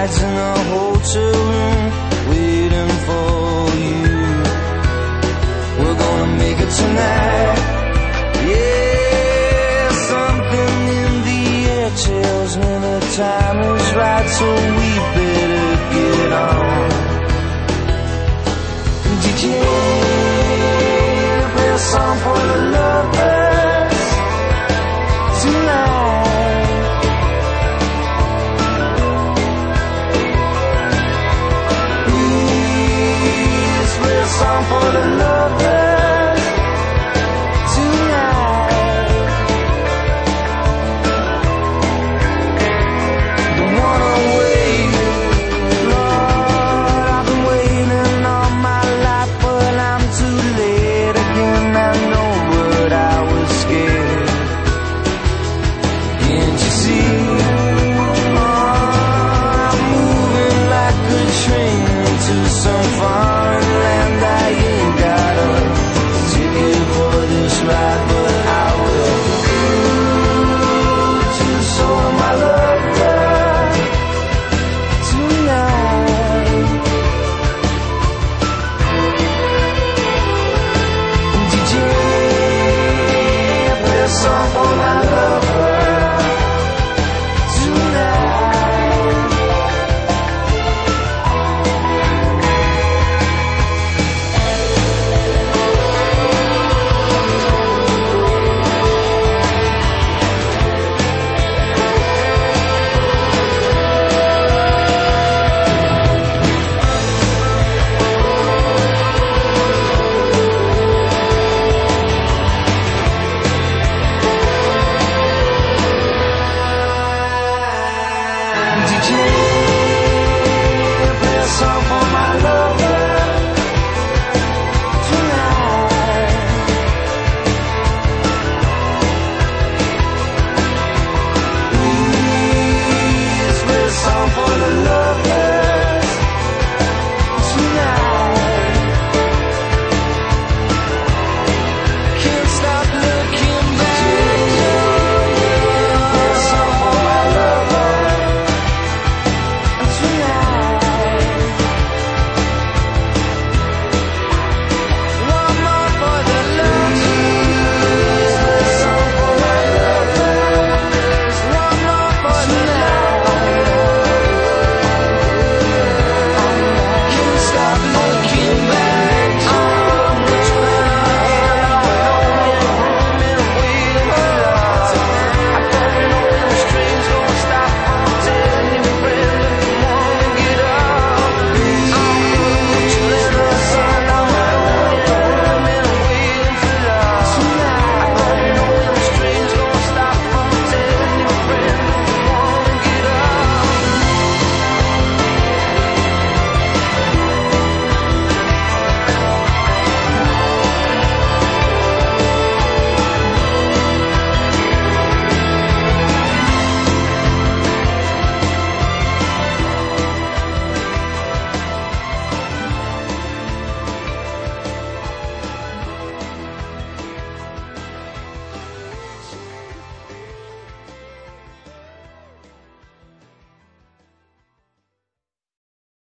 nights in a hotel room waiting for you. We're gonna make it tonight. Yeah, something in the air tells me the time is right, so we better get on. DJ, play a song for the lovers tonight. Please play a song for the lovers.